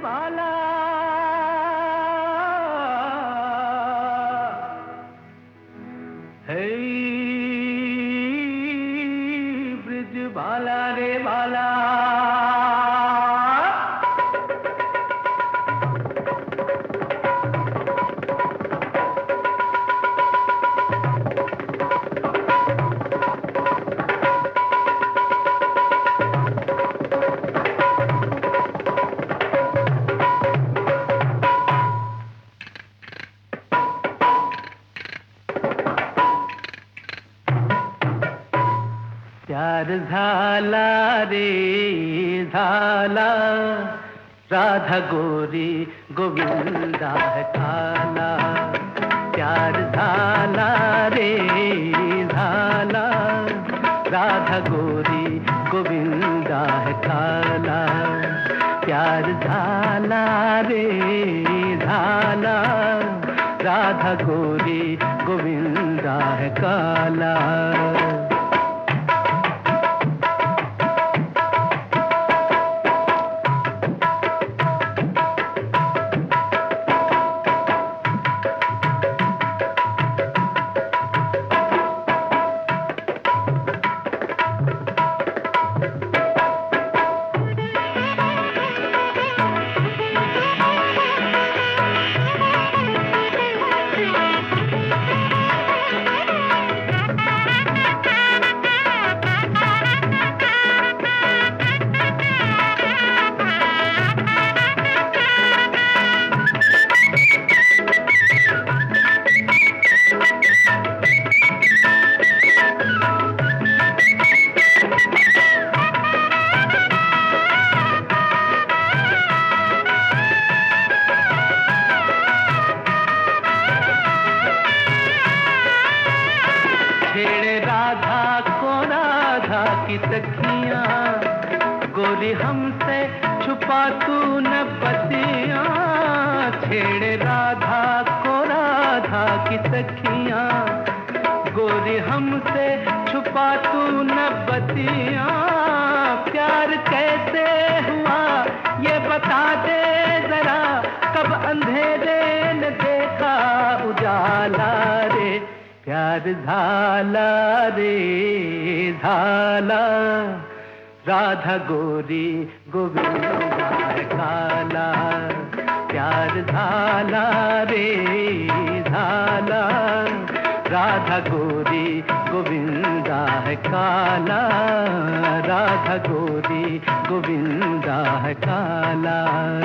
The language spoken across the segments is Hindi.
बाला है, ब्रिज बाला रे बाला। प्यार झाला रे झाला, राधा गोरी गोविंदा है काला। प्यार झाला रे झाला, राधा गोरी गोविंदा है काला। प्यार झाला रे झाला, राधा गोरी गोविंदा है काला। छेड़े राधा को राधा की सखियां, गोरी हमसे छुपा तू न बतियां। छेड़े राधा को राधा की सखियां, गोरी हमसे छुपा तू न बतियां। प्यार कैसे हुआ ये बता दे जरा, कब अंधेरे न देखा उजाला रे। प्यार झाला रे झाला, राधा गोरी गोविंदा है काला। प्यार झाला रे झाला, राधा गोरी गोविंदा है काला। राधा गोरी गोविंदा है काला।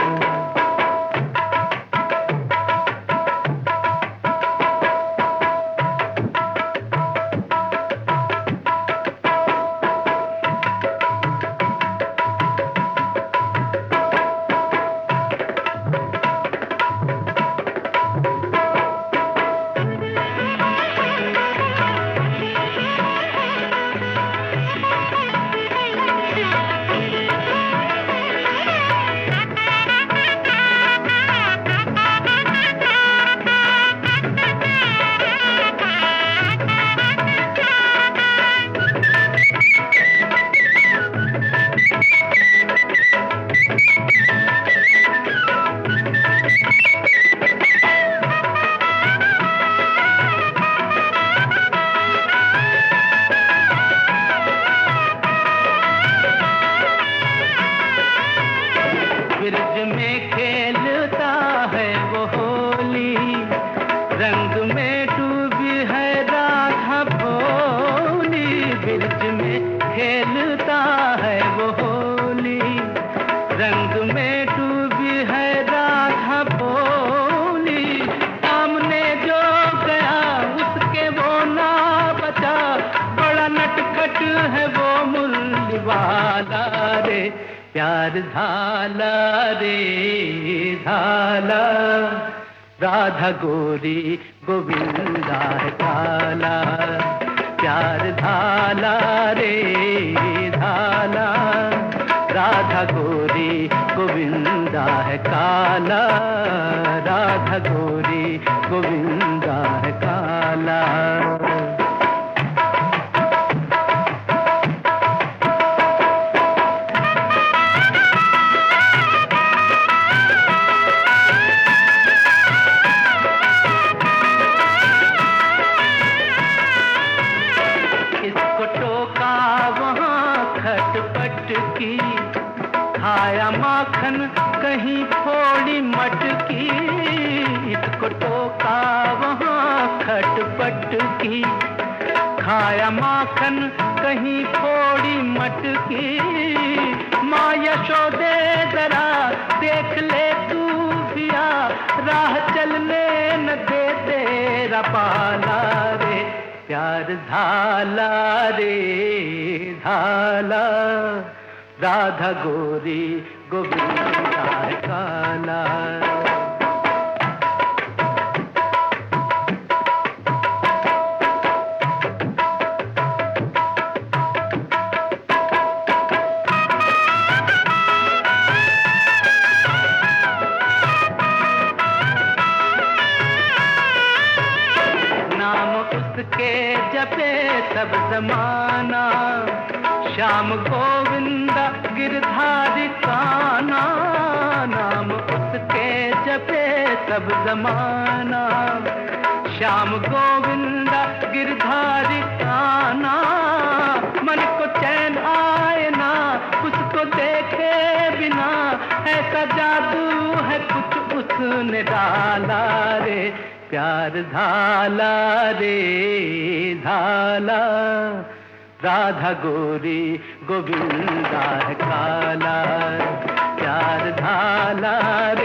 ब्रिज में खेलता है वो होली, रंग में डूबी है राधा भोली। ब्रिज में खेलता है वो होली, रंग में डूबी है राधा भोली। सामने जो गया उसके वो ना बचा, बड़ा नटखट है वो मुरली वाला रे। प्यार झाला रे झाला, राधा गोरी गोविंदा है काला। प्यार झाला रे झाला, राधा गोरी गोविंदा है काला। राधा गोरी गोविंदा है काला। कहीं फोड़ी मटकी, इसको टोका वहाँ खटपट की। खाया माखन कहीं फोड़ी मटकी, माँ यशोदे जरा देख ले तू भिया, राह चलने न दे तेरा पाला रे। प्यार झाला रे झाला, राधा गोरी गोविंदा है काला। नाम उसके जपे सब जमाना, श्याम गोविंदा गिरधारी कान्हा। नाम उसके जपे सब जमाना, श्याम गोविंदा गिरधारी कान्हा। मन को चैन आए ना उसको देखे बिना, ऐसा जादू है कुछ उसने डाला रे। प्यार झाला रे झाला, राधा गोरी गोविंदा है काला। प्यार झाला